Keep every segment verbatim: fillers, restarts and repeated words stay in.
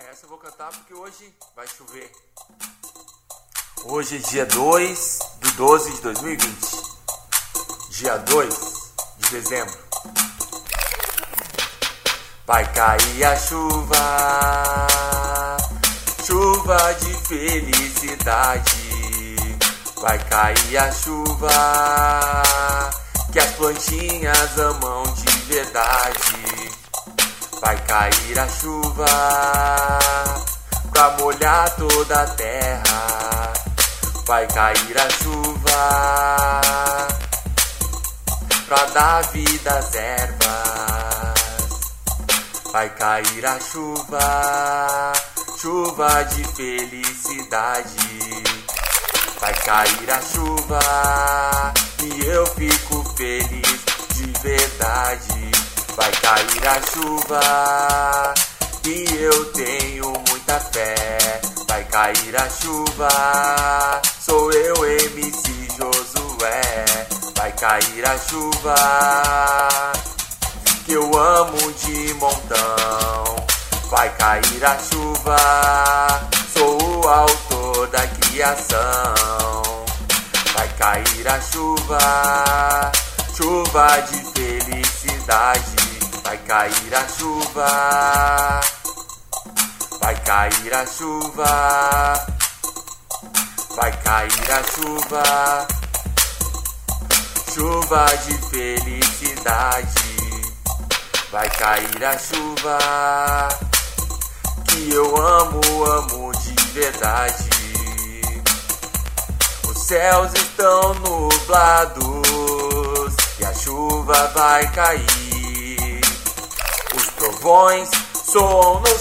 É, essa eu vou cantar porque hoje vai chover. Hoje é dia dois de doze de dois mil e vinte. Dia dois de dezembro. Vai cair a chuva, chuva de felicidade. Vai cair a chuva que as plantinhas amam de verdade. Vai cair a chuva pra molhar toda a terra. Vai cair a chuva pra dar vida às ervas. Vai cair a chuva, chuva de felicidade. Vai cair a chuva e eu fico feliz de verdade. Vai cair a chuva e eu tenho muita fé. Vai cair a chuva, sou eu, M C Josué. Vai cair a chuva que eu amo de montão. Vai cair a chuva, sou o autor da criação. Vai cair a chuva, chuva de felicidade. Vai cair a chuva, vai cair a chuva, vai cair a chuva, chuva de felicidade. Vai cair a chuva que eu amo, amo de verdade. Os céus estão nublados e a chuva vai cair. Os trovões soam nos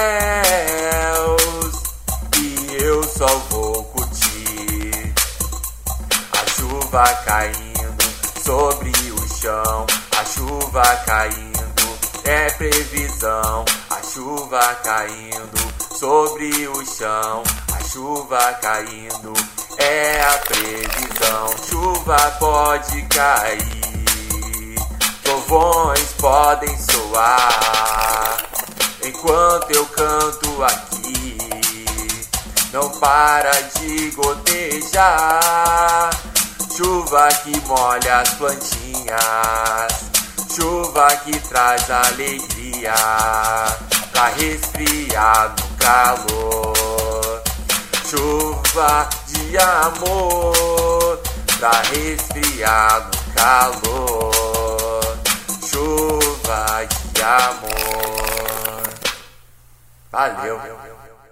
céus e eu só vou curtir. A chuva caindo sobre o chão, a chuva caindo é previsão. A chuva caindo sobre o chão, a chuva caindo é a previsão. Chuva pode cair, trovões podem soar, enquanto eu canto aqui, não para de gotejar. Chuva que molha as plantinhas, chuva que traz alegria pra resfriar no calor. Chuva de amor pra resfriar no calor. Chuva de amor. Valeu.